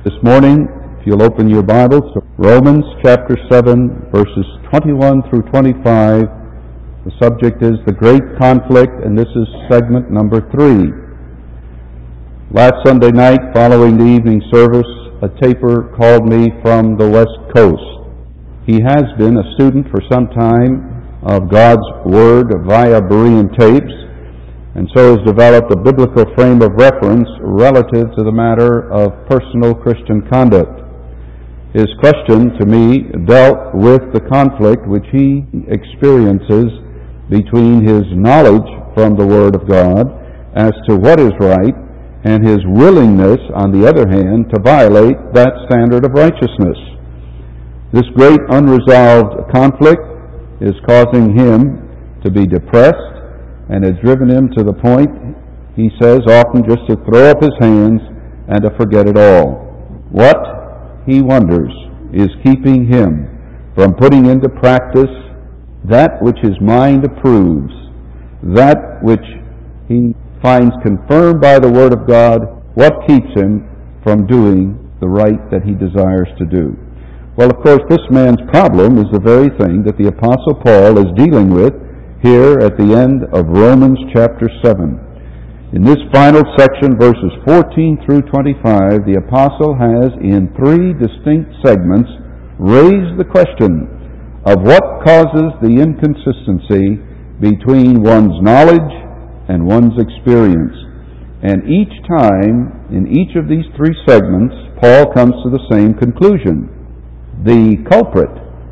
This morning, if you'll open your Bibles to Romans chapter 7, verses 21 through 25, the subject is the great conflict, and this is segment number 3. Last Sunday night, following the evening service, a taper called me from the West Coast. He has been a student for some time of God's Word via Berean tapes, and so has developed a biblical frame of reference relative to the matter of personal Christian conduct. His question to me dealt with the conflict which he experiences between his knowledge from the Word of God as to what is right and his willingness, on the other hand, to violate that standard of righteousness. This great unresolved conflict is causing him to be depressed, and has driven him to the point, he says, often just to throw up his hands and to forget it all. What, he wonders, is keeping him from putting into practice that which his mind approves, that which he finds confirmed by the Word of God? What keeps him from doing the right that he desires to do? Well, of course, this man's problem is the very thing that the Apostle Paul is dealing with here at the end of Romans chapter 7. In this final section, verses 14 through 25, the Apostle has, in 3 distinct segments, raised the question of what causes the inconsistency between one's knowledge and one's experience. And each time, in each of these 3 segments, Paul comes to the same conclusion. The culprit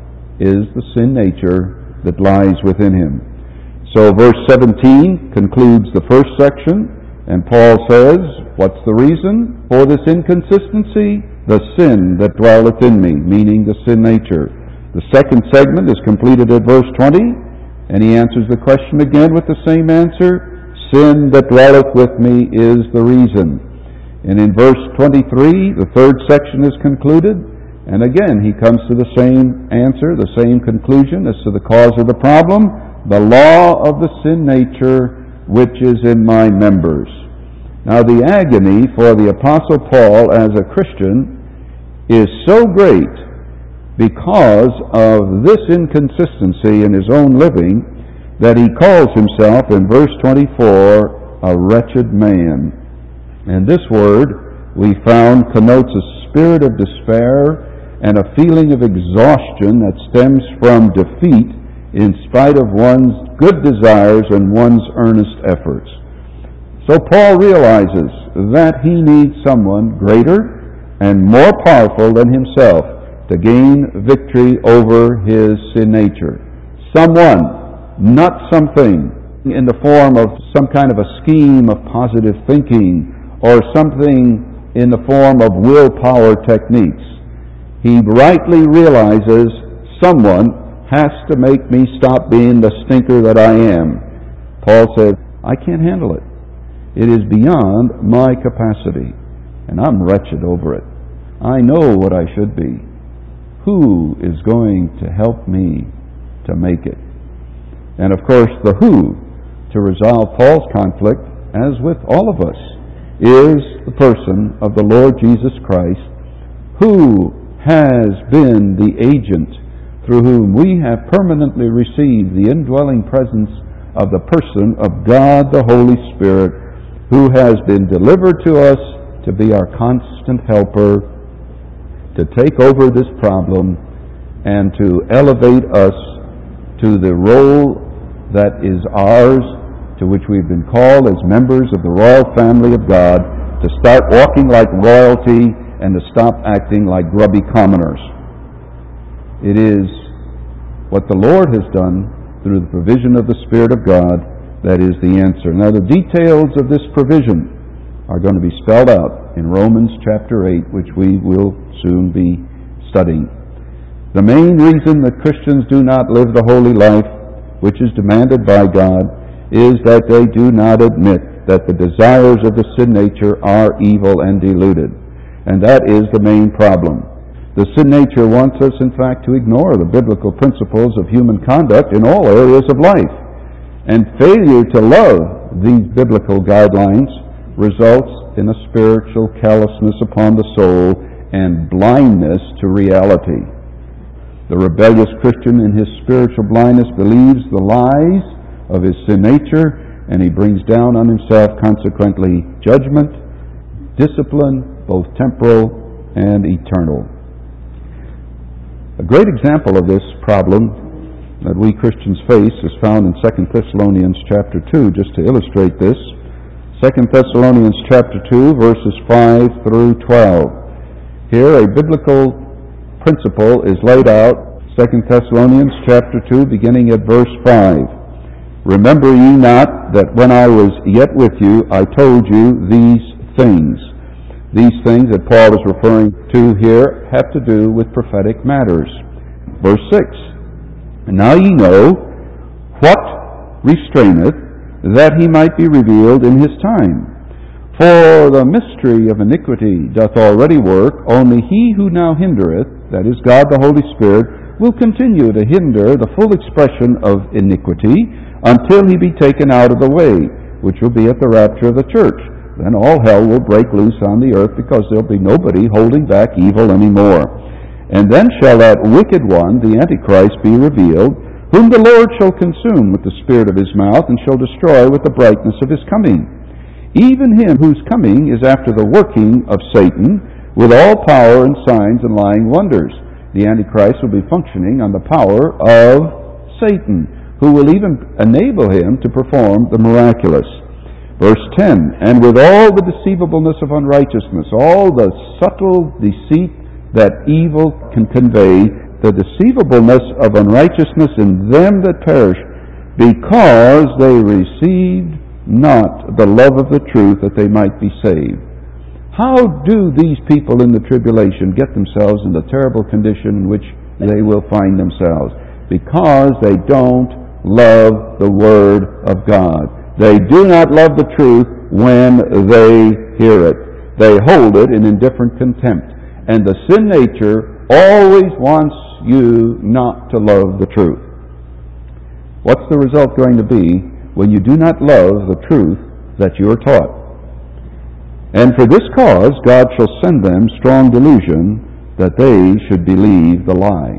is the sin nature that lies within him. So verse 17 concludes the first section, and Paul says, what's the reason for this inconsistency? The sin that dwelleth in me, meaning the sin nature. The second segment is completed at verse 20, and he answers the question again with the same answer. Sin that dwelleth with me is the reason. And in verse 23, the third section is concluded, and again he comes to the same answer, the same conclusion as to the cause of the problem. The law of the sin nature which is in my members. Now the agony for the Apostle Paul as a Christian is so great because of this inconsistency in his own living that he calls himself in verse 24 a wretched man. And this word we found connotes a spirit of despair and a feeling of exhaustion that stems from defeat in spite of one's good desires and one's earnest efforts. So Paul realizes that he needs someone greater and more powerful than himself to gain victory over his sin nature. Someone, not something, in the form of some kind of a scheme of positive thinking or something in the form of willpower techniques. He rightly realizes someone has to make me stop being the stinker that I am. Paul said, I can't handle it. It is beyond my capacity, and I'm wretched over it. I know what I should be. Who is going to help me to make it? And of course, the who to resolve Paul's conflict, as with all of us, is the person of the Lord Jesus Christ, who has been the agent through whom we have permanently received the indwelling presence of the person of God the Holy Spirit, who has been delivered to us to be our constant helper, to take over this problem, and to elevate us to the role that is ours, to which we've been called as members of the royal family of God, to start walking like royalty and to stop acting like grubby commoners. It is what the Lord has done through the provision of the Spirit of God that is the answer. Now the details of this provision are going to be spelled out in Romans chapter 8, which we will soon be studying. The main reason that Christians do not live the holy life which is demanded by God is that they do not admit that the desires of the sin nature are evil and deluded. And that is the main problem. The sin nature wants us, in fact, to ignore the biblical principles of human conduct in all areas of life. And failure to love these biblical guidelines results in a spiritual callousness upon the soul and blindness to reality. The rebellious Christian in his spiritual blindness believes the lies of his sin nature, and he brings down on himself, consequently, judgment, discipline, both temporal and eternal. A great example of this problem that we Christians face is found in 2 Thessalonians chapter 2, just to illustrate this. 2 Thessalonians chapter 2, verses 5 through 12. Here a biblical principle is laid out, 2 Thessalonians chapter 2, beginning at verse 5. Remember ye not that when I was yet with you, I told you these things. These things that Paul is referring to here have to do with prophetic matters. Verse 6. Now ye know what restraineth, that he might be revealed in his time. For the mystery of iniquity doth already work, only he who now hindereth, that is God the Holy Spirit, will continue to hinder the full expression of iniquity until he be taken out of the way, which will be at the rapture of the church. Then all hell will break loose on the earth, because there'll be nobody holding back evil anymore. And then shall that wicked one, the Antichrist, be revealed, whom the Lord shall consume with the spirit of his mouth, and shall destroy with the brightness of his coming. Even him whose coming is after the working of Satan, with all power and signs and lying wonders. The Antichrist will be functioning on the power of Satan, who will even enable him to perform the miraculous. Verse 10, and with all the deceivableness of unrighteousness, all the subtle deceit that evil can convey, the deceivableness of unrighteousness in them that perish, because they received not the love of the truth, that they might be saved. How do these people in the tribulation get themselves in the terrible condition in which they will find themselves? Because they don't love the Word of God. They do not love the truth when they hear it. They hold it in indifferent contempt. And the sin nature always wants you not to love the truth. What's the result going to be when you do not love the truth that you are taught? And for this cause God shall send them strong delusion, that they should believe the lie.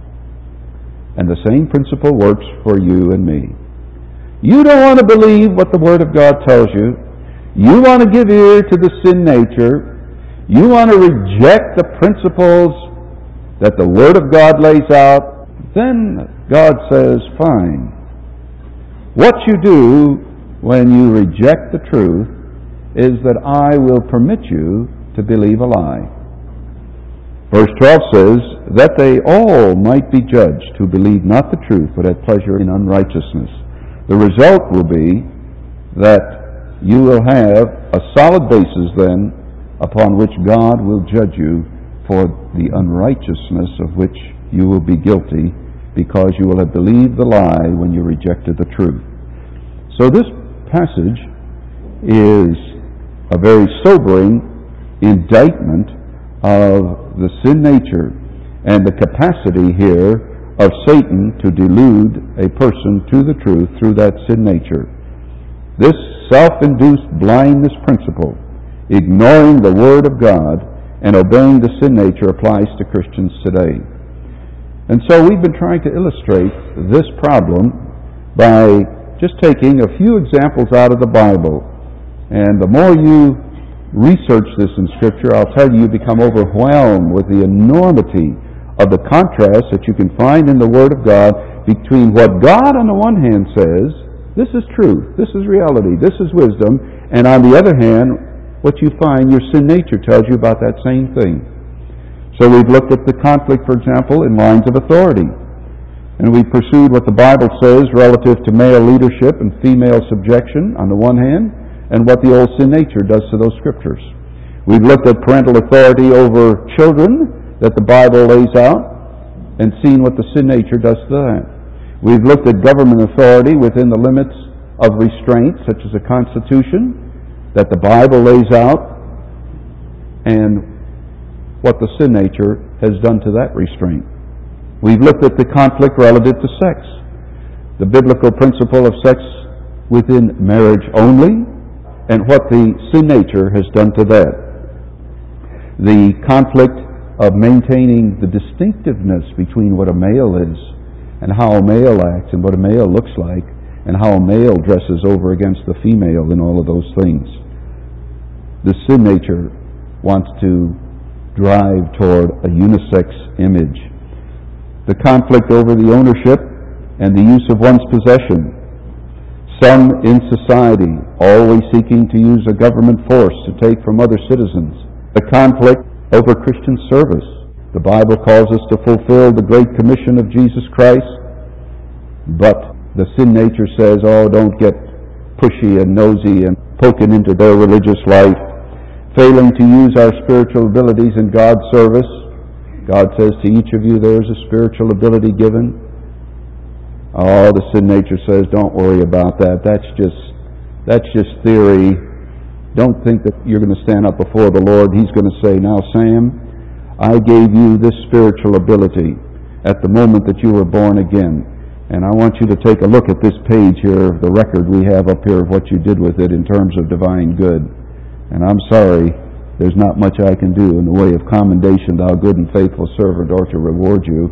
And the same principle works for you and me. You don't want to believe what the Word of God tells you. You want to give ear to the sin nature. You want to reject the principles that the Word of God lays out. Then God says, fine. What you do when you reject the truth is that I will permit you to believe a lie. Verse 12 says, that they all might be judged who believe not the truth, but had pleasure in unrighteousness. The result will be that you will have a solid basis then upon which God will judge you for the unrighteousness of which you will be guilty, because you will have believed the lie when you rejected the truth. So this passage is a very sobering indictment of the sin nature and the capacity here of Satan to delude a person to the truth through that sin nature. This self-induced blindness principle, ignoring the Word of God and obeying the sin nature, applies to Christians today. And so we've been trying to illustrate this problem by just taking a few examples out of the Bible. And the more you research this in Scripture, I'll tell you, you become overwhelmed with the enormity of the contrast that you can find in the Word of God between what God on the one hand says, this is truth, this is reality, this is wisdom, and on the other hand, what you find your sin nature tells you about that same thing. So we've looked at the conflict, for example, in lines of authority. And we've pursued what the Bible says relative to male leadership and female subjection on the one hand, and what the old sin nature does to those scriptures. We've looked at parental authority over children that the Bible lays out, and seen what the sin nature does to that. We've looked at government authority within the limits of restraint, such as a constitution, that the Bible lays out, and what the sin nature has done to that restraint. We've looked at the conflict relative to sex, the biblical principle of sex within marriage only, and what the sin nature has done to that. the conflict of maintaining the distinctiveness between what a male is and how a male acts and what a male looks like and how a male dresses over against the female and all of those things. The sin nature wants to drive toward a unisex image. The conflict over the ownership and the use of one's possession. Some in society always seeking to use a government force to take from other citizens. The conflict over Christian service. The Bible calls us to fulfill the great commission of Jesus Christ, but the sin nature says, oh, don't get pushy and nosy and poking into their religious life. Failing to use our spiritual abilities in God's service. God says to each of you there is a spiritual ability given. Oh, the sin nature says, don't worry about that. That's just theory. Don't think that you're going to stand up before the Lord. He's going to say, now, Sam, I gave you this spiritual ability at the moment that you were born again. And I want you to take a look at this page here, the record we have up here of what you did with it in terms of divine good. And I'm sorry, there's not much I can do in the way of commendation, thou good and faithful servant, or to reward you.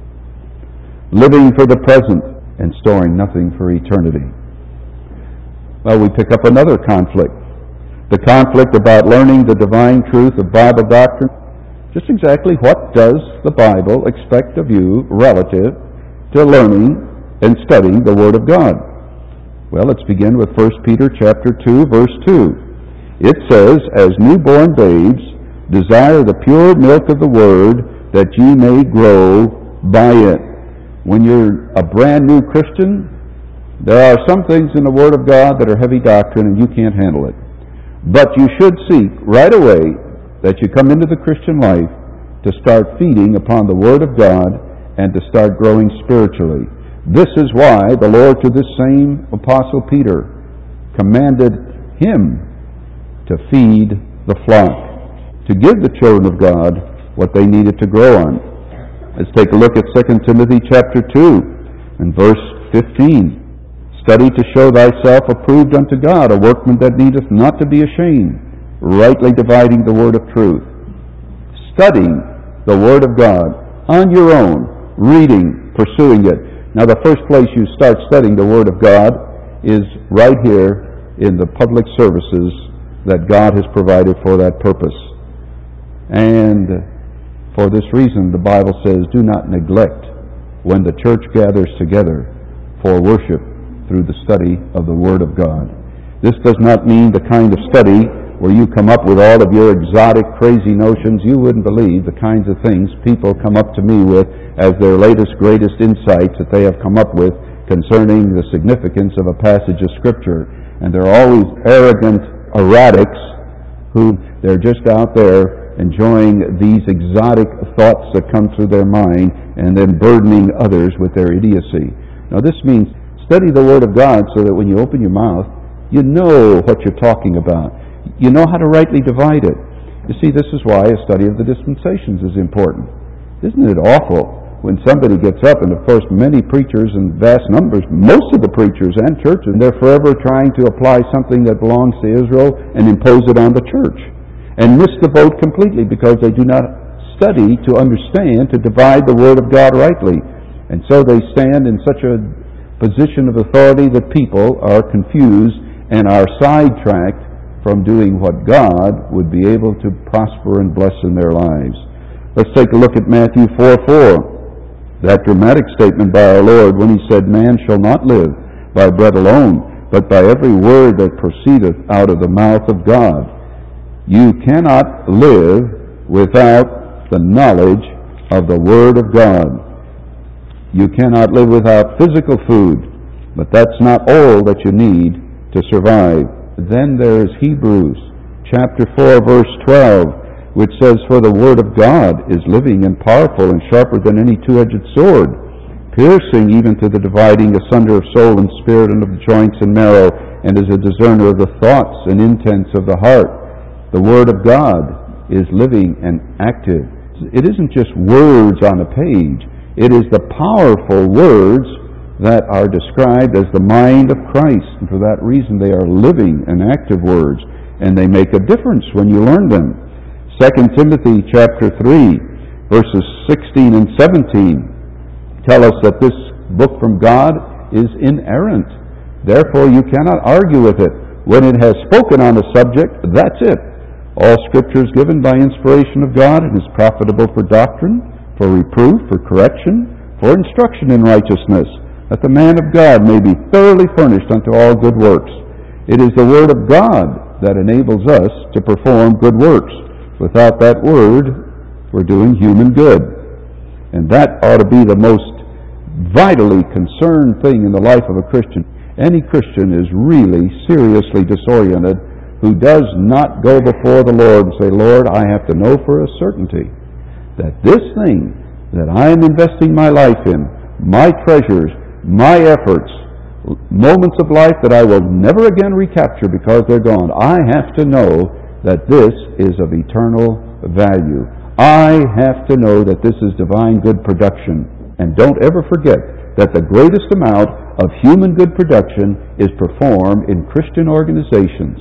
Living for the present and storing nothing for eternity. Well, we pick up another conflict. The conflict about learning the divine truth of Bible doctrine. Just exactly what does the Bible expect of you relative to learning and studying the Word of God? Well, let's begin with 1 Peter chapter 2, verse 2. It says, as newborn babes, desire the pure milk of the Word, that ye may grow by it. When you're a brand new Christian, there are some things in the Word of God that are heavy doctrine and you can't handle it. But you should seek right away that you come into the Christian life to start feeding upon the Word of God and to start growing spiritually. This is why the Lord to this same Apostle Peter commanded him to feed the flock, to give the children of God what they needed to grow on. Let's take a look at 2 Timothy chapter 2 and verse 15. Study to show thyself approved unto God, a workman that needeth not to be ashamed, rightly dividing the word of truth. Study the Word of God on your own, reading, pursuing it. Now, the first place you start studying the Word of God is right here in the public services that God has provided for that purpose. And for this reason, the Bible says, do not neglect when the church gathers together for worship through the study of the Word of God. This does not mean the kind of study where you come up with all of your exotic, crazy notions. You wouldn't believe the kinds of things people come up to me with as their latest, greatest insights that they have come up with concerning the significance of a passage of Scripture. And they're always arrogant erratics who they're just out there enjoying these exotic thoughts that come through their mind and then burdening others with their idiocy. Now, this means study the Word of God so that when you open your mouth, you know what you're talking about. You know how to rightly divide it. You see, this is why a study of the dispensations is important. Isn't it awful when somebody gets up, and of course many preachers in vast numbers, most of the preachers and churches, they're forever trying to apply something that belongs to Israel and impose it on the church, and miss the boat completely because they do not study to understand, to divide the Word of God rightly. And so they stand in such a position of authority that people are confused and are sidetracked from doing what God would be able to prosper and bless in their lives. Let's take a look at Matthew 4:4, that dramatic statement by our Lord when He said, man shall not live by bread alone, but by every word that proceedeth out of the mouth of God. You cannot live without the knowledge of the Word of God. You cannot live without physical food, but that's not all that you need to survive. Then there is Hebrews chapter 4, verse 12, which says, for the Word of God is living and powerful and sharper than any two-edged sword, piercing even to the dividing asunder of soul and spirit and of the joints and marrow, and is a discerner of the thoughts and intents of the heart. The Word of God is living and active. It isn't just words on a page. It is the powerful words that are described as the mind of Christ. And for that reason, they are living and active words, and they make a difference when you learn them. 2 Timothy chapter 3, verses 16 and 17 tell us that this book from God is inerrant. Therefore you cannot argue with it. When it has spoken on a subject, that's it. All Scripture is given by inspiration of God and is profitable for doctrine, for reproof, for correction, for instruction in righteousness, that the man of God may be thoroughly furnished unto all good works. It is the Word of God that enables us to perform good works. Without that Word, we're doing human good. And that ought to be the most vitally concerned thing in the life of a Christian. Any Christian is really seriously disoriented who does not go before the Lord and say, Lord, I have to know for a certainty that this thing that I am investing my life in, my treasures, my efforts, moments of life that I will never again recapture because they're gone, I have to know that this is of eternal value. I have to know that this is divine good production. And don't ever forget that the greatest amount of human good production is performed in Christian organizations,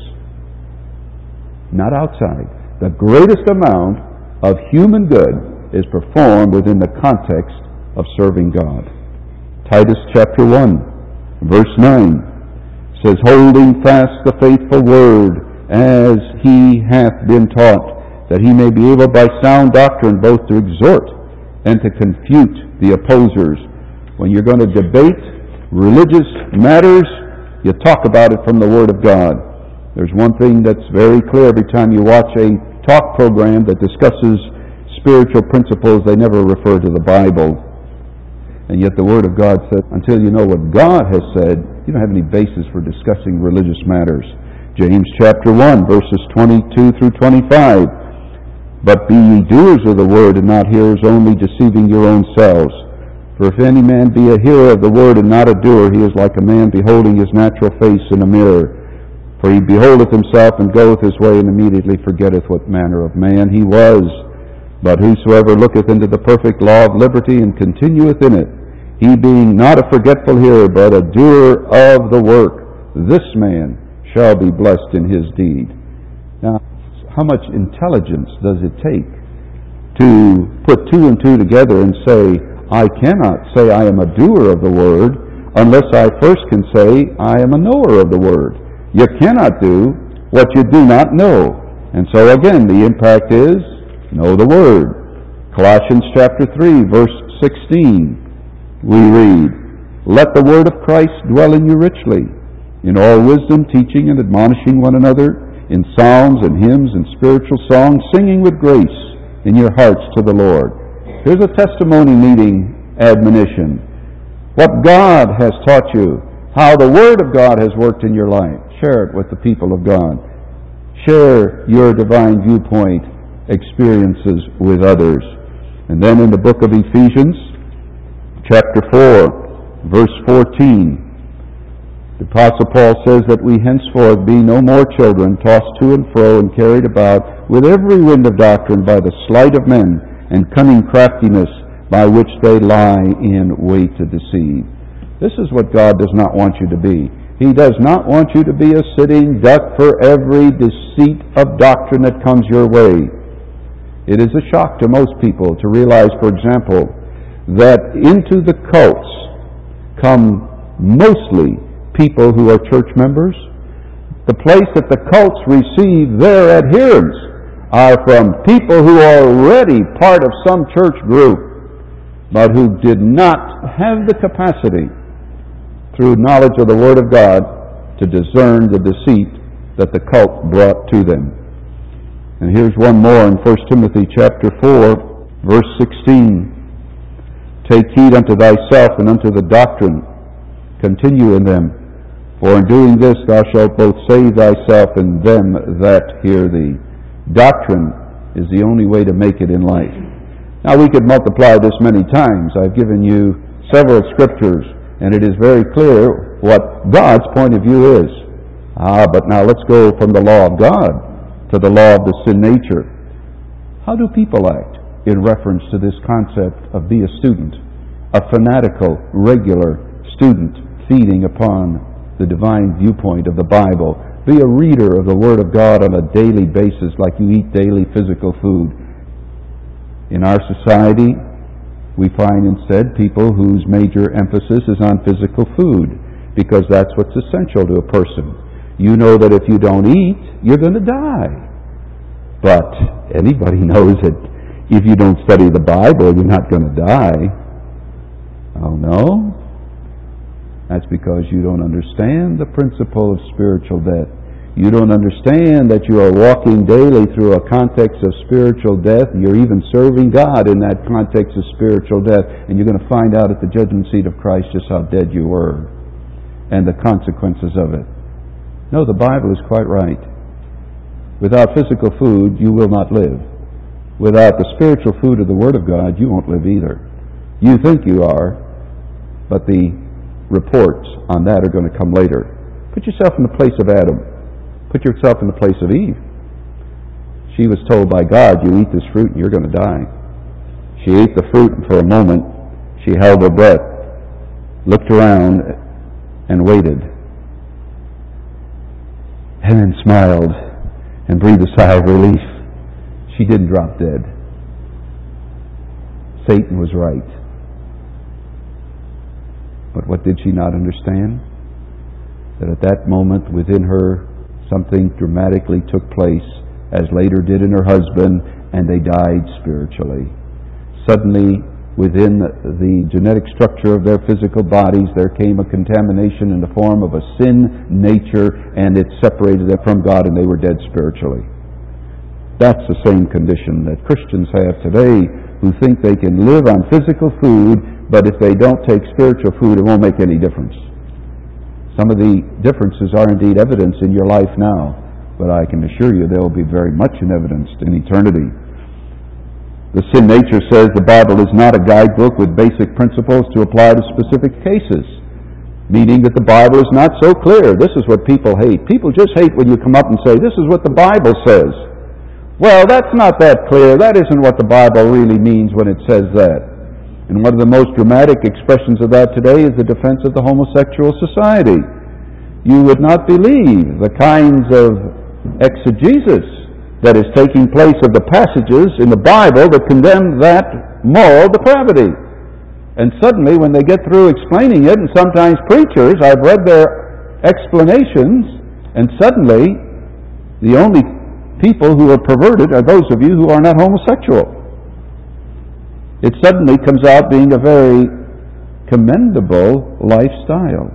not outside. The greatest amount of human good is performed within the context of serving God. Titus chapter 1, verse 9 says, holding fast the faithful word as he hath been taught, that he may be able by sound doctrine both to exhort and to confute the opposers. When you're going to debate religious matters, you talk about it from the Word of God. There's one thing that's very clear every time you watch a talk program that discusses spiritual principles, they never refer to the Bible. And yet the Word of God said, until you know what God has said, you don't have any basis for discussing religious matters. James chapter 1, verses 22 through 25. But be ye doers of the word, and not hearers only, deceiving your own selves. For if any man be a hearer of the word, and not a doer, he is like a man beholding his natural face in a mirror. For he beholdeth himself, and goeth his way, and immediately forgetteth what manner of man he was. But whosoever looketh into the perfect law of liberty, and continueth in it, he being not a forgetful hearer, but a doer of the work, this man shall be blessed in his deed. Now, how much intelligence does it take to put two and two together and say, I cannot say I am a doer of the word unless I first can say I am a knower of the word. You cannot do what you do not know. And so again, the impact is, know the word. Colossians chapter 3, verse 16, we read, let the word of Christ dwell in you richly, in all wisdom, teaching and admonishing one another, in psalms and hymns and spiritual songs, singing with grace in your hearts to the Lord. Here's a testimony meeting admonition. What God has taught you, how the Word of God has worked in your life, share it with the people of God. Share your divine viewpoint experiences with others. And then in the book of Ephesians, chapter 4, verse 14, the Apostle Paul says that we henceforth be no more children, tossed to and fro and carried about with every wind of doctrine by the sleight of men and cunning craftiness by which they lie in wait to deceive. This is what God does not want you to be. He does not want you to be a sitting duck for every deceit of doctrine that comes your way. It is a shock to most people to realize, for example, that into the cults come mostly people who are church members. The place that the cults receive their adherents are from people who are already part of some church group, but who did not have the capacity, through knowledge of the Word of God, to discern the deceit that the cult brought to them. And here's one more in 1 Timothy chapter 4, verse 16. Take heed unto thyself and unto the doctrine. Continue in them. For in doing this thou shalt both save thyself and them that hear thee. Doctrine is the only way to make it in life. Now we could multiply this many times. I've given you several scriptures, and it is very clear what God's point of view is. But now let's go from the law of God to the law of the sin nature. How do people act in reference to this concept of be a student, a fanatical, regular student feeding upon the divine viewpoint of the Bible, Be a reader of the Word of God on a daily basis like you eat daily physical food. In our society, we find instead people whose major emphasis is on physical food because that's what's essential to a person. You know that if you don't eat, you're going to die. But anybody knows that if you don't study the Bible, you're not going to die. Oh no? That's because you don't understand the principle of spiritual death. You don't understand that you are walking daily through a context of spiritual death. You're even serving God in that context of spiritual death. And you're going to find out at the judgment seat of Christ just how dead you were and the consequences of it. No, the Bible is quite right. Without physical food, you will not live. Without the spiritual food of the Word of God, you won't live either. You think you are, but the reports on that are going to come later. Put yourself in the place of Adam. Put yourself in the place of Eve. She was told by God, you eat this fruit and you're going to die. She ate the fruit and for a moment she held her breath, looked around and waited, and then smiled and breathed a sigh of relief. She didn't drop dead. Satan was right. But what did she not understand? That at that moment within her something dramatically took place, as later did in her husband, and they died spiritually. Suddenly, within the genetic structure of their physical bodies, there came a contamination in the form of a sin nature, and it separated them from God, and they were dead spiritually. That's the same condition that Christians have today, who think they can live on physical food, but if they don't take spiritual food, it won't make any difference. Some of the differences are indeed evidenced in your life now, but I can assure you they will be very much in evidence in eternity. The sin nature says the Bible is not a guidebook with basic principles to apply to specific cases, meaning that the Bible is not so clear. This is what people hate. People just hate when you come up and say, this is what the Bible says. Well, that's not that clear. That isn't what the Bible really means when it says that. And one of the most dramatic expressions of that today is the defense of the homosexual society. You would not believe the kinds of exegesis that is taking place of the passages in the Bible that condemn that moral depravity. And suddenly, when they get through explaining it, and sometimes preachers, I've read their explanations, and suddenly the only people who are perverted are those of you who are not homosexual. It suddenly comes out being a very commendable lifestyle.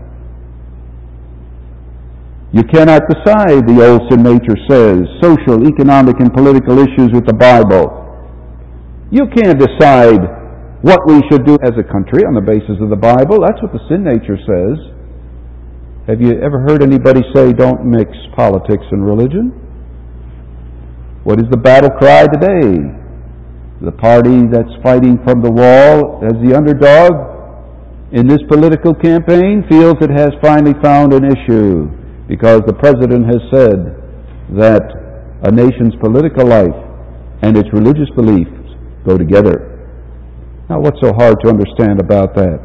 You cannot decide, the old sin nature says, social, economic, and political issues with the Bible. You can't decide what we should do as a country on the basis of the Bible. That's what the sin nature says. Have you ever heard anybody say, don't mix politics and religion? What is the battle cry today? The party that's fighting from the wall as the underdog in this political campaign feels it has finally found an issue because the president has said that a nation's political life and its religious beliefs go together. Now, what's so hard to understand about that?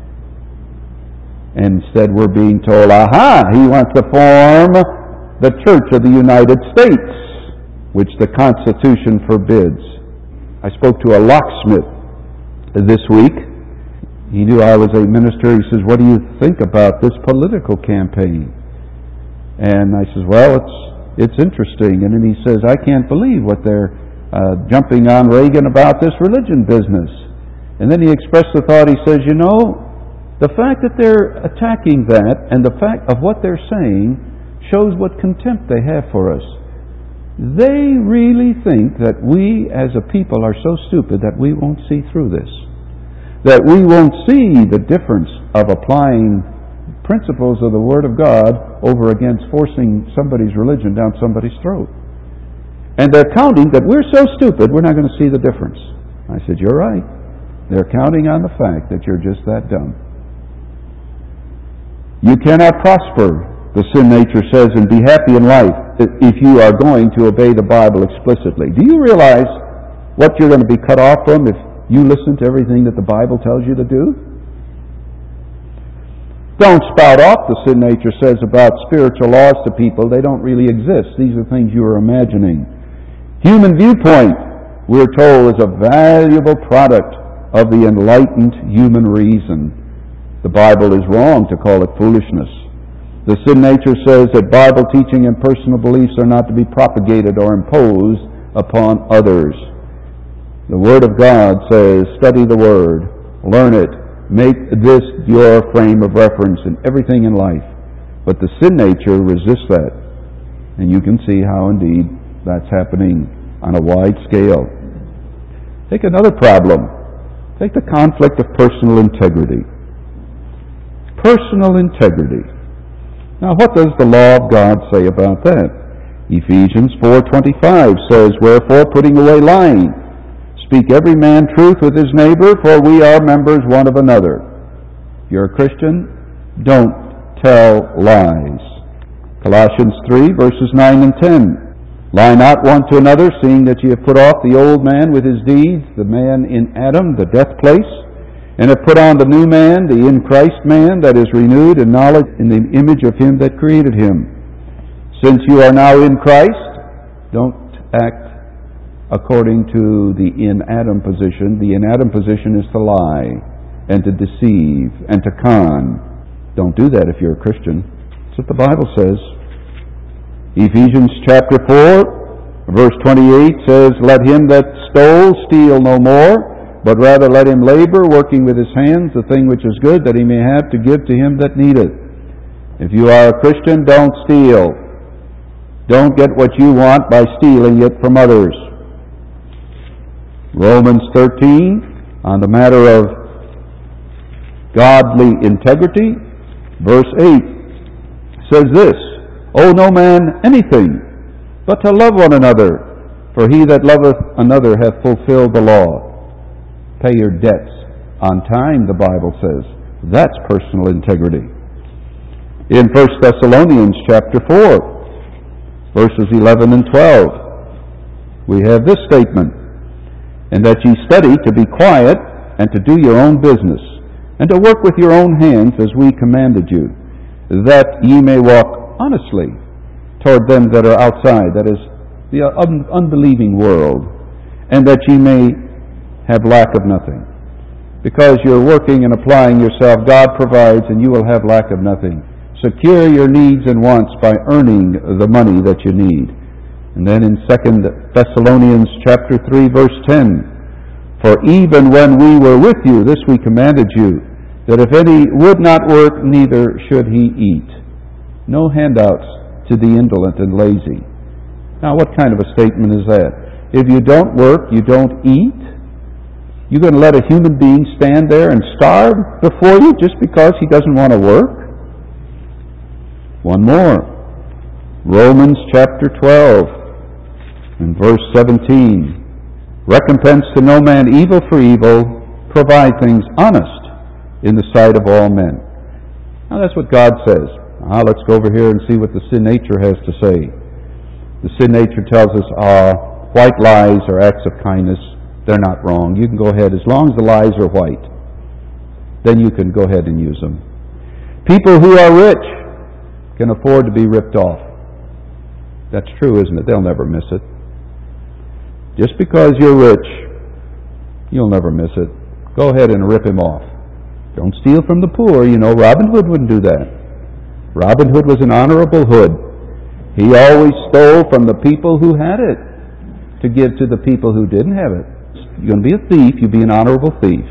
And instead we're being told, aha, he wants to form the Church of the United States, which the Constitution forbids. I spoke to a locksmith this week. He knew I was a minister. He says, what do you think about this political campaign? And I says, well, it's interesting. And then he says, I can't believe what they're jumping on Reagan about this religion business. And then he expressed the thought, he says, you know, the fact that they're attacking that and the fact of what they're saying shows what contempt they have for us. They really think that we as a people are so stupid that we won't see through this. That we won't see the difference of applying principles of the Word of God over against forcing somebody's religion down somebody's throat. And they're counting that we're so stupid we're not going to see the difference. I said, you're right. They're counting on the fact that you're just that dumb. You cannot prosper, the sin nature says, and be happy in life if you are going to obey the Bible explicitly. Do you realize what you're going to be cut off from if you listen to everything that the Bible tells you to do? Don't spout off, the sin nature says, about spiritual laws to people. They don't really exist. These are things you are imagining. Human viewpoint, we're told, is a valuable product of the enlightened human reason. The Bible is wrong to call it foolishness. The sin nature says that Bible teaching and personal beliefs are not to be propagated or imposed upon others. The Word of God says, study the Word, learn it, make this your frame of reference in everything in life. But the sin nature resists that. And you can see how indeed that's happening on a wide scale. Take another problem. Take the conflict of personal integrity. Personal integrity. Now what does the law of God say about that? Ephesians 4:25 says, wherefore, putting away lying, speak every man truth with his neighbor, for we are members one of another. If you're a Christian, don't tell lies. Colossians 3, verses 9 and 10. Lie not one to another, seeing that ye have put off the old man with his deeds, the man in Adam, the death place, and have put on the new man, the in Christ man, that is renewed in knowledge in the image of him that created him. Since you are now in Christ, don't act according to the in Adam position. The in Adam position is to lie and to deceive and to con. Don't do that if you're a Christian. That's what the Bible says. Ephesians chapter 4, verse 28 says, let him that stole steal no more, but rather let him labor, working with his hands the thing which is good, that he may have to give to him that needeth. If you are a Christian, don't steal. Don't get what you want by stealing it from others. Romans 13, on the matter of godly integrity, verse 8, says this, owe no man anything, but to love one another, for he that loveth another hath fulfilled the law. Pay your debts on time, the Bible says. That's personal integrity. In 1 Thessalonians chapter 4, verses 11 and 12, we have this statement, and that ye study to be quiet, and to do your own business, and to work with your own hands as we commanded you, that ye may walk honestly toward them that are outside, that is, the unbelieving world, and that ye may have lack of nothing. Because you're working and applying yourself, God provides, and you will have lack of nothing. Secure your needs and wants by earning the money that you need. And then in 2 Thessalonians chapter 3, verse 10, for even when we were with you, this we commanded you, that if any would not work, neither should he eat. No handouts to the indolent and lazy. Now, what kind of a statement is that? If you don't work, you don't eat? You're going to let a human being stand there and starve before you just because he doesn't want to work? One more. Romans chapter 12 and verse 17. Recompense to no man evil for evil, provide things honest in the sight of all men. Now that's what God says. Now let's go over here and see what the sin nature has to say. The sin nature tells us white lies are acts of kindness. They're not wrong. You can go ahead, as long as the lies are white, then you can go ahead and use them. People who are rich can afford to be ripped off. That's true, isn't it? They'll never miss it. Just because you're rich, you'll never miss it. Go ahead and rip him off. Don't steal from the poor. You know, Robin Hood wouldn't do that. Robin Hood was an honorable hood. He always stole from the people who had it to give to the people who didn't have it. You're going to be a thief, you be an honorable thief.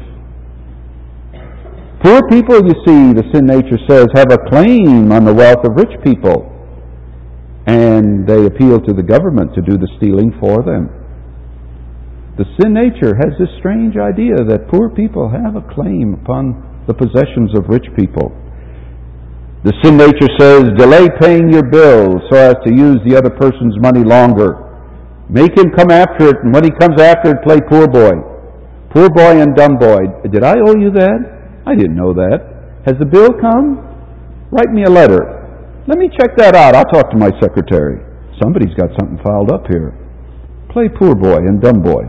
Poor people, you see, the sin nature says, have a claim on the wealth of rich people. And they appeal to the government to do the stealing for them. The sin nature has this strange idea that poor people have a claim upon the possessions of rich people. The sin nature says, delay paying your bills so as to use the other person's money longer. Make him come after it, and when he comes after it, play poor boy. Poor boy and dumb boy. Did I owe you that? I didn't know that. Has the bill come? Write me a letter. Let me check that out. I'll talk to my secretary. Somebody's got something filed up here. Play poor boy and dumb boy.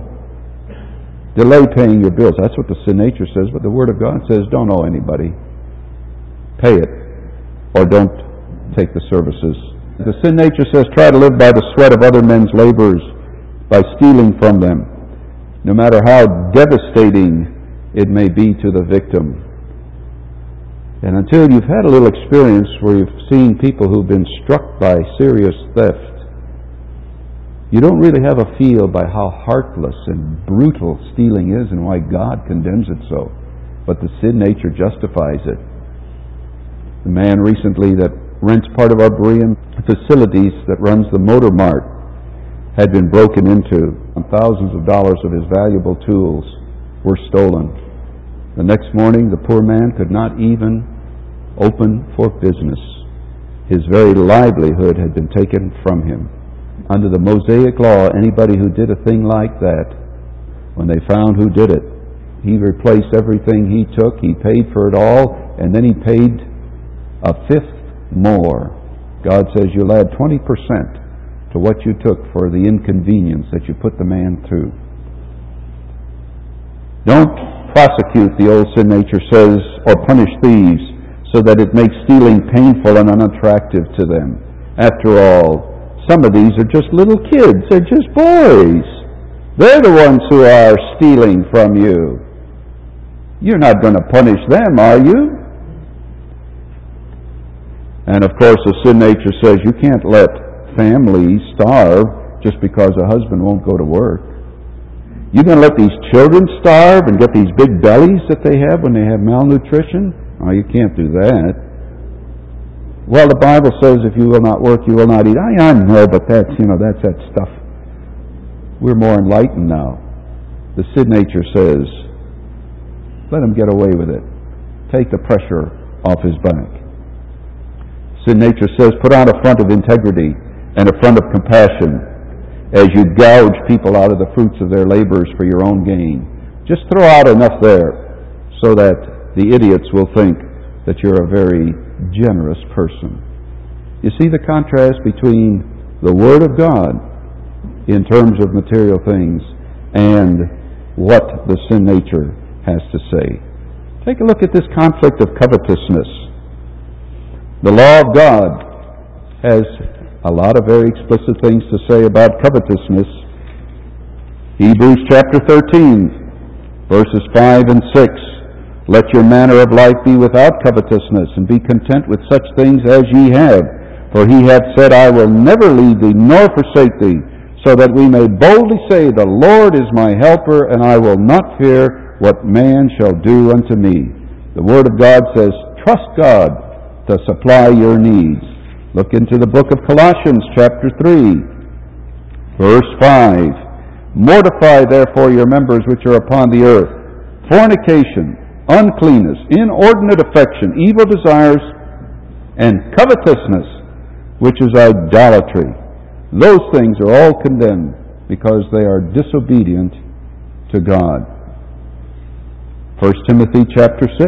Delay paying your bills. That's what the sin nature says, but the Word of God says don't owe anybody. pay it, or don't take the services. The sin nature says, try to live by the sweat of other men's labors, by stealing from them, no matter how devastating it may be to the victim. And until you've had a little experience where you've seen people who've been struck by serious theft, you don't really have a feel by how heartless and brutal stealing is and why God condemns it so. But the sin nature justifies it. The man recently that rents part of our Berean facilities that runs the Motor Mart had been broken into, and thousands of dollars of his valuable tools were stolen. The next morning, the poor man could not even open for business. His very livelihood had been taken from him. Under the Mosaic law, anybody who did a thing like that, when they found who did it, he replaced everything he took, he paid for it all, and then he paid a fifth more. God says you'll add 20% to what you took for the inconvenience that you put the man through. Don't prosecute, the old sin nature says, or punish thieves so that it makes stealing painful and unattractive to them. After all, some of these are just little kids. They're just boys. They're the ones who are stealing from you. You're not going to punish them, are you? And of course, the sin nature says you can't let families starve just because a husband won't go to work. You're going to let these children starve and get these big bellies that they have when they have malnutrition? Oh, you can't do that. Well, the Bible says if you will not work, you will not eat. I know, but that's that stuff. We're more enlightened now. The sin nature says, let him get away with it. Take the pressure off his back. Sin nature says, put on a front of integrity and a front of compassion as you gouge people out of the fruits of their labors for your own gain. Just throw out enough there so that the idiots will think that you're a very generous person. You see the contrast between the Word of God in terms of material things and what the sin nature has to say. Take a look at this conflict of covetousness. The law of God has a lot of very explicit things to say about covetousness. Hebrews chapter 13, verses 5 and 6. Let your manner of life be without covetousness, and be content with such things as ye have. For he hath said, I will never leave thee nor forsake thee, so that we may boldly say, the Lord is my helper, and I will not fear what man shall do unto me. The Word of God says, trust God to supply your needs. Look into the book of Colossians chapter 3, verse 5. Mortify therefore your members which are upon the earth, fornication, uncleanness, inordinate affection, evil desires, and covetousness, which is idolatry. Those things are all condemned because they are disobedient to God. 1 Timothy chapter 6,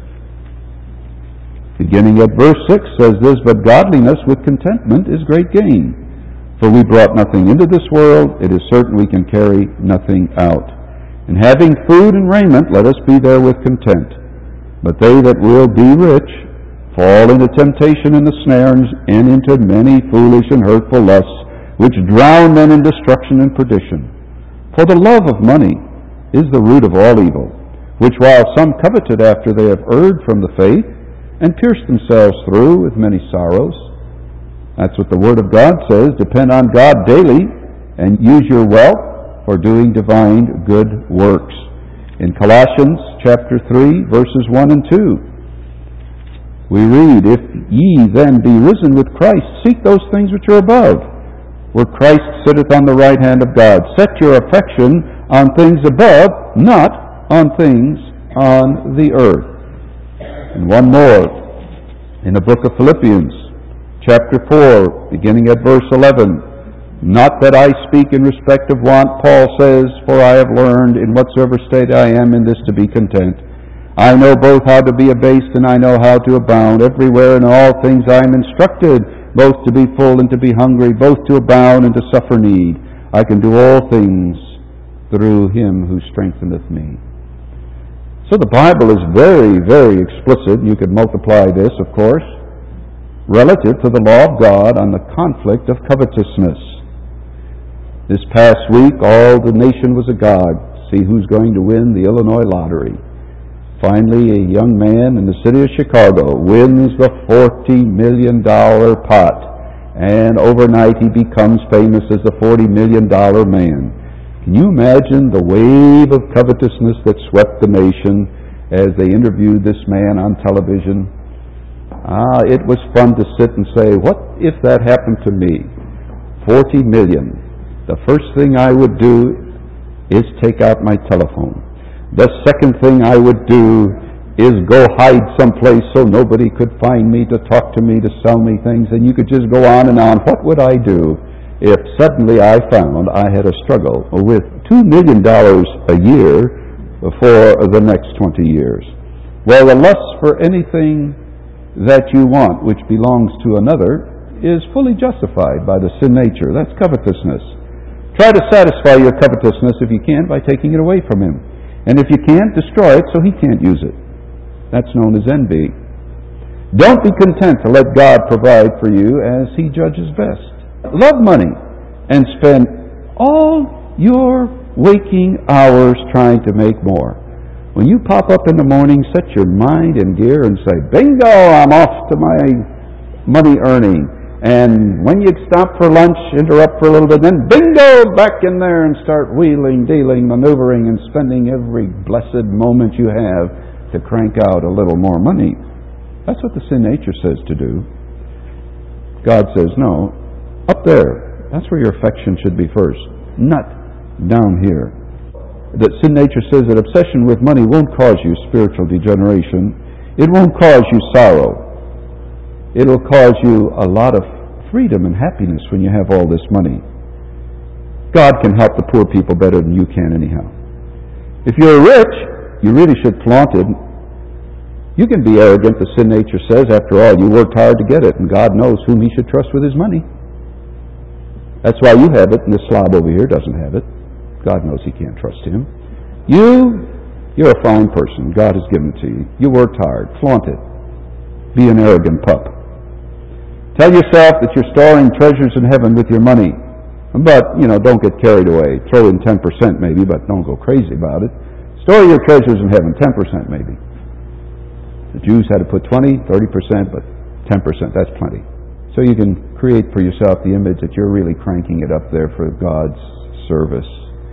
beginning at verse 6, says this, but godliness with contentment is great gain. For we brought nothing into this world, it is certain we can carry nothing out. And having food and raiment, let us be therewith content. But they that will be rich fall into temptation and the snares, and into many foolish and hurtful lusts, which drown men in destruction and perdition. For the love of money is the root of all evil, which while some coveted after they have erred from the faith, and pierced themselves through with many sorrows. That's what the Word of God says. Depend on God daily, and use your wealth for doing divine good works. In Colossians chapter 3, verses 1 and 2, we read, if ye then be risen with Christ, seek those things which are above, where Christ sitteth on the right hand of God. Set your affection on things above, not on things on the earth. And one more, in the book of Philippians, chapter 4, beginning at verse 11, not that I speak in respect of want, Paul says, for I have learned in whatsoever state I am in this to be content. I know both how to be abased and I know how to abound. Everywhere in all things I am instructed, both to be full and to be hungry, both to abound and to suffer need. I can do all things through him who strengtheneth me. So the Bible is very, very explicit. You could multiply this, of course, relative to the law of God on the conflict of covetousness. This past week, all the nation was agog to see who's going to win the Illinois lottery. Finally, a young man in the city of Chicago wins the $40 million pot, and overnight he becomes famous as the $40 million man. Can you imagine the wave of covetousness that swept the nation as they interviewed this man on television? It was fun to sit and say, what if that happened to me? 40 million. The first thing I would do is take out my telephone. The second thing I would do is go hide someplace so nobody could find me, to talk to me, to sell me things, and you could just go on and on. What would I do if suddenly I found I had a struggle with $2 million a year for the next 20 years? Well, the lust for anything that you want which belongs to another is fully justified by the sin nature. That's covetousness. Try to satisfy your covetousness if you can by taking it away from him. And if you can't, destroy it so he can't use it. That's known as envy. Don't be content to let God provide for you as he judges best. Love money and spend all your waking hours trying to make more. When you pop up in the morning, set your mind in gear and say, bingo, I'm off to my money earning. And when you stop for lunch, interrupt for a little bit, then bingo, back in there and start wheeling, dealing, maneuvering, and spending every blessed moment you have to crank out a little more money. That's what the sin nature says to do. God says, no, up there. That's where your affection should be first, not down here. The sin nature says that obsession with money won't cause you spiritual degeneration. It won't cause you sorrow. It'll cause you a lot of freedom and happiness when you have all this money. God can help the poor people better than you can anyhow. If you're rich, you really should flaunt it. You can be arrogant, the sin nature says. After all, you worked hard to get it, and God knows whom he should trust with his money. That's why you have it, and this slob over here doesn't have it. God knows he can't trust him. You're a fine person. God has given it to you. You worked hard. Flaunt it. Be an arrogant pup. Tell yourself that you're storing treasures in heaven with your money. But, don't get carried away. Throw in 10% maybe, but don't go crazy about it. Store your treasures in heaven, 10% maybe. The Jews had to put 20, 30%, but 10%, that's plenty. So you can create for yourself the image that you're really cranking it up there for God's service.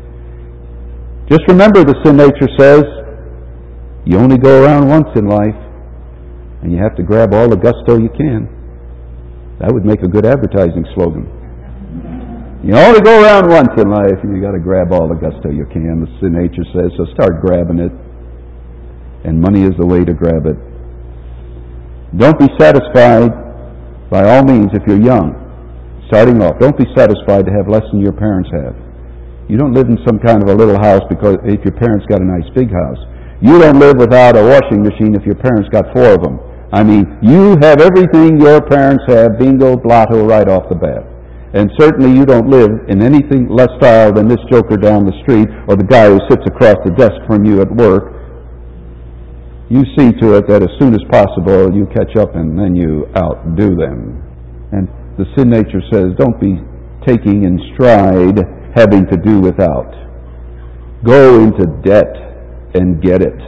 Just remember, the sin nature says, you only go around once in life, and you have to grab all the gusto you can. That would make a good advertising slogan. You only go around once in life, and you got to grab all the gusto you can, the sin nature says, so start grabbing it. And money is the way to grab it. Don't be satisfied, by all means, if you're young, starting off. Don't be satisfied to have less than your parents have. You don't live in some kind of a little house because if your parents got a nice big house. You don't live without a washing machine if your parents got 4 of them. I mean, you have everything your parents have, bingo, blotto, right off the bat. And certainly you don't live in anything less style than this joker down the street or the guy who sits across the desk from you at work. You see to it that as soon as possible you catch up and then you outdo them. And the sin nature says, don't be taking in stride having to do without. Go into debt and get it.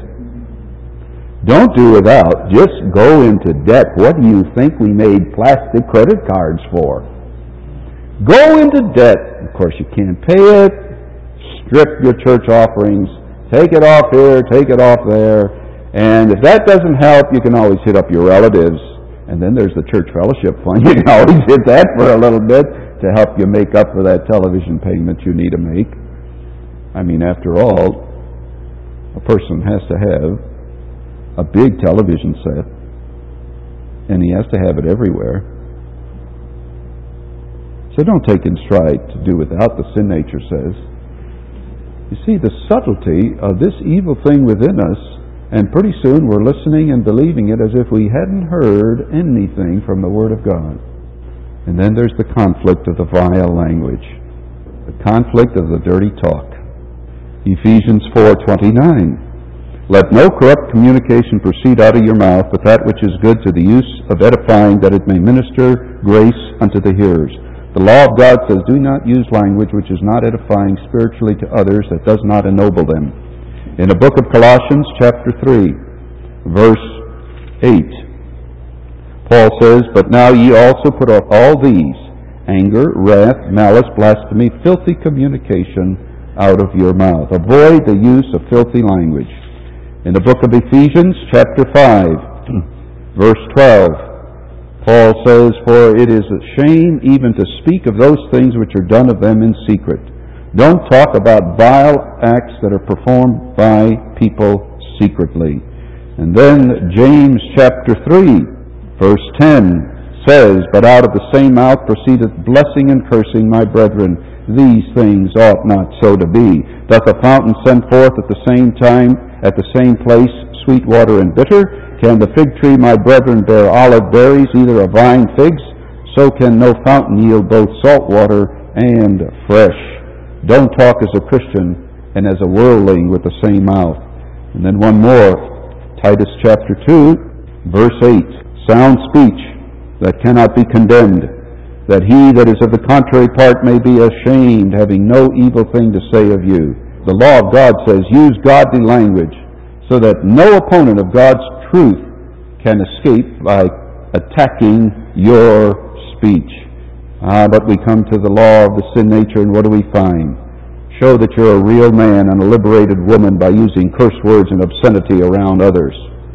Don't do without, just go into debt. What do you think we made plastic credit cards for? Go into debt. Of course you can't pay it. Strip your church offerings. Take it off here, take it off there. And if that doesn't help, you can always hit up your relatives. And then there's the church fellowship fund. You can always hit that for a little bit to help you make up for that television payment you need to make. I mean, after all, a person has to have a big television set, and he has to have it everywhere. So don't take in stride to do without, the sin nature says. You see the subtlety of this evil thing within us, and pretty soon we're listening and believing it as if we hadn't heard anything from the Word of God. And then there's the conflict of the vile language, the conflict of the dirty talk. Ephesians 4:29. Let no corrupt communication proceed out of your mouth, but that which is good to the use of edifying, that it may minister grace unto the hearers. The law of God says, do not use language which is not edifying spiritually to others, that does not ennoble them. In the book of Colossians, chapter 3, verse 8, Paul says, But now ye also put off all these, anger, wrath, malice, blasphemy, filthy communication out of your mouth. Avoid the use of filthy language. In the book of Ephesians, chapter 5, verse 12, Paul says, For it is a shame even to speak of those things which are done of them in secret. Don't talk about vile acts that are performed by people secretly. And then James chapter 3, verse 10 says, But out of the same mouth proceedeth blessing and cursing, my brethren. These things ought not so to be. Doth a fountain send forth at the same time, at the same place, sweet water and bitter? Can the fig tree, my brethren, bear olive berries, either a vine figs? So can no fountain yield both salt water and fresh. Don't talk as a Christian and as a worldling with the same mouth. And then one more, Titus chapter 2, verse 8. Sound speech that cannot be condemned, that he that is of the contrary part may be ashamed, having no evil thing to say of you. The law of God says, use godly language, so that no opponent of God's truth can escape by attacking your speech. But we come to the law of the sin nature, and what do we find? Show that you're a real man and a liberated woman by using curse words and obscenity around others.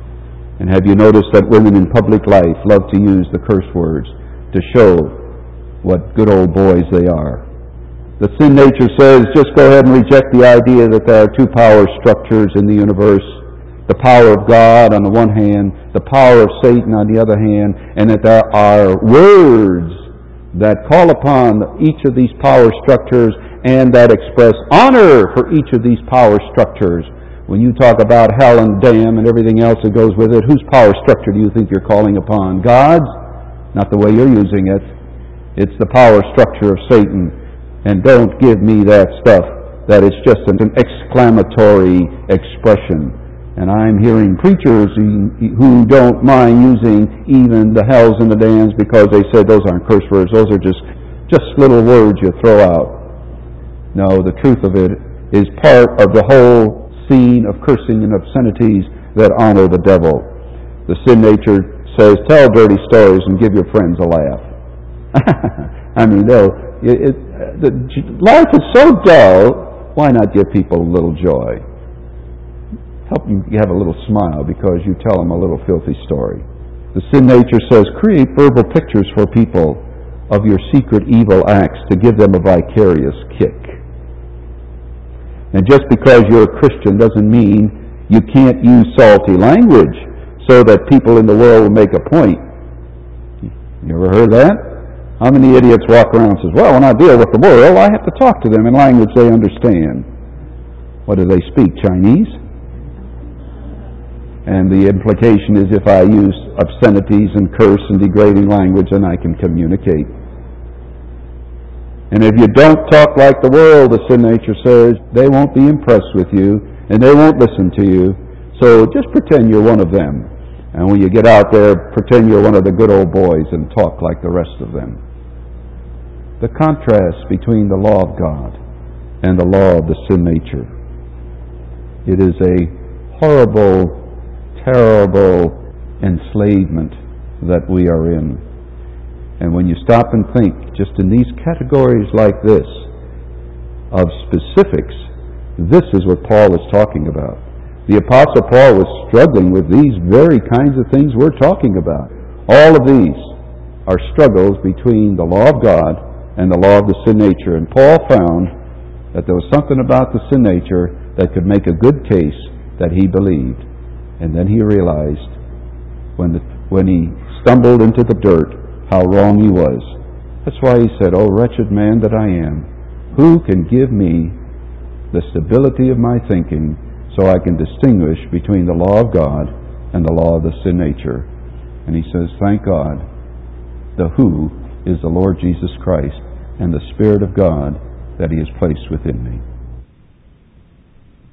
And have you noticed that women in public life love to use the curse words to show what good old boys they are? The sin nature says, just go ahead and reject the idea that there are two power structures in the universe. The power of God on the one hand, the power of Satan on the other hand, and that there are words that call upon each of these power structures and that express honor for each of these power structures. When you talk about hell and damn and everything else that goes with it, whose power structure do you think you're calling upon? God's? Not the way you're using it. It's the power structure of Satan. And don't give me that stuff that is just an exclamatory expression. And I'm hearing preachers who don't mind using even the hells and the damns because they said those aren't curse words. Those are just little words you throw out. No, the truth of it is part of the whole scene of cursing and obscenities that honor the devil. The sin nature says, tell dirty stories and give your friends a laugh. I mean, life is so dull, why not give people a little joy? Help them have a little smile because you tell them a little filthy story. The sin nature says, create verbal pictures for people of your secret evil acts to give them a vicarious kick. And just because you're a Christian doesn't mean you can't use salty language so that people in the world will make a point. You ever heard that? How many idiots walk around and says, well, when I deal with the world, I have to talk to them in language they understand. What do they speak, Chinese? And the implication is if I use obscenities and curse and degrading language, then I can communicate. And if you don't talk like the world, the sin nature says, they won't be impressed with you and they won't listen to you. So just pretend you're one of them. And when you get out there, pretend you're one of the good old boys and talk like the rest of them. The contrast between the law of God and the law of the sin nature. It is a horrible, terrible enslavement that we are in. And when you stop and think, just in these categories like this, of specifics, this is what Paul is talking about. The Apostle Paul was struggling with these very kinds of things we're talking about. All of these are struggles between the law of God and the law of the sin nature. And Paul found that there was something about the sin nature that could make a good case that he believed. And then he realized, when he stumbled into the dirt, how wrong he was. That's why he said, "O wretched man that I am, who can give me the stability of my thinking so I can distinguish between the law of God and the law of the sin nature?" And he says, thank God, the who is the Lord Jesus Christ and the Spirit of God that he has placed within me.